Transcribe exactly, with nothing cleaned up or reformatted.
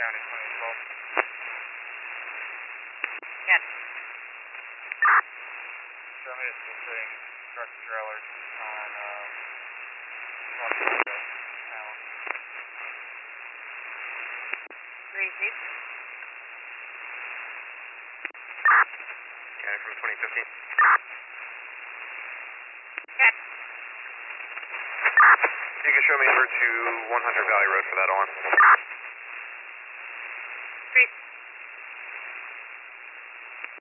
County twenty twelve. Yes. Show me it's still sitting truck trailers on um, Allen. Green Jeep. County from twenty fifteen. Yes. You can show me over to one hundred Valley Road for that alarm.